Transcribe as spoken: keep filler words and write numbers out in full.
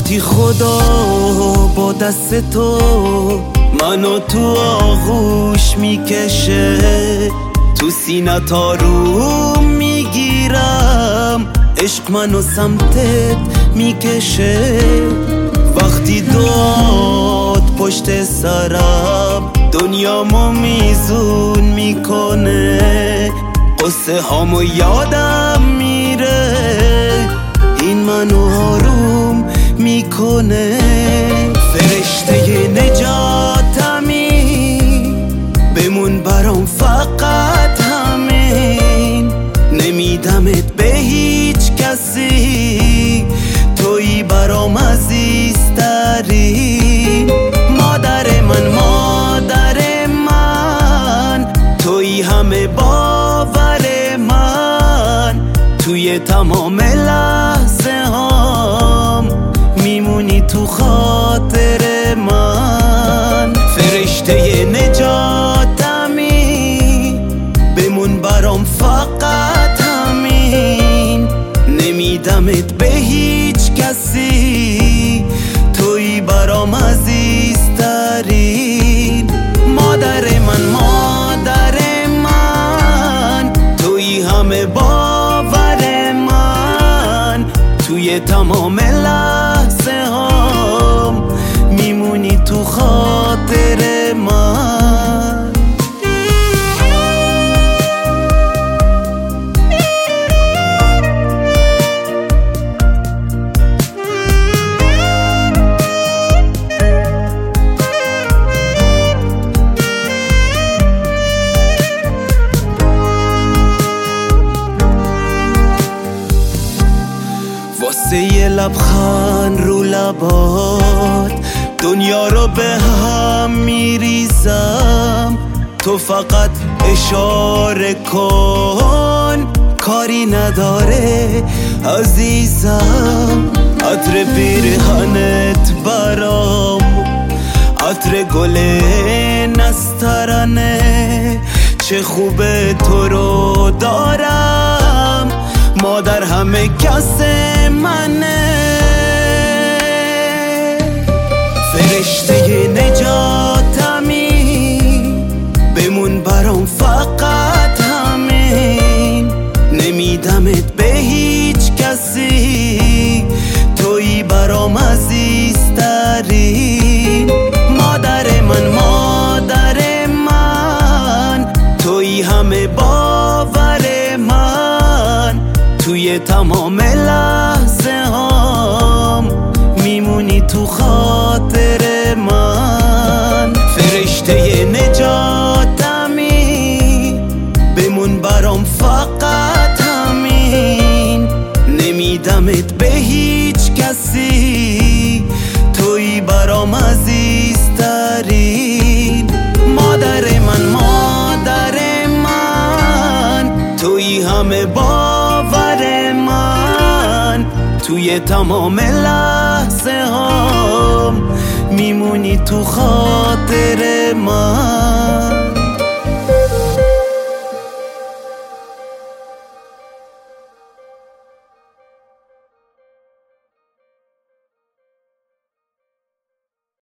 وقتی خدا با دست تو منو تو آغوش میکشه، تو سینه تا رو میگیرم، عشق منو سمتت میکشه. وقتی داد پشت سرم دنیامو میزون میکنه، قصه هامو یادم میره، این منو آروم میکنه. فرشته نجاتمی بمون برام فقط همین، نمیدمت به هیچ کسی، تویی برام عزیزترین. مادر من مادر من، تویی همه باور من، توی تمام لحظه هام میمونی تو خاطر من. فرشته نجاتمی بمون برام فقط همین، نمیدمت به هیچ کسی، تویی برام عزیزترین. مادر من مادر من، تویی همه باور من، توی تمام لحظه هام میمونی تو خاطر من. واسه یه لبخند رو لبات دنیا رو به هم میریزم، تو فقط اشاره کن، کاری نداره عزیزم. عطر پیرهنت برام عطر گل نسترنه، چه خوبه تو رو دارم، مادر همه کس منه. فرشته نجاتمی بمون برام فقط همین، نمیدمت به هیچ کسی، تویی برام عزیزترین. مادر من مادر من، تویی همه باور من، توی تمام لحظه هام میمونی تو خاطر من. فرشته نجاتمی بمون برام فقط همین، نمیدمت به هیچ کسی، تویی برام عزیزترین. مادر من مادر من، تویی همه باور من، توی تمام لحظه هام میمونی تو خاطر من.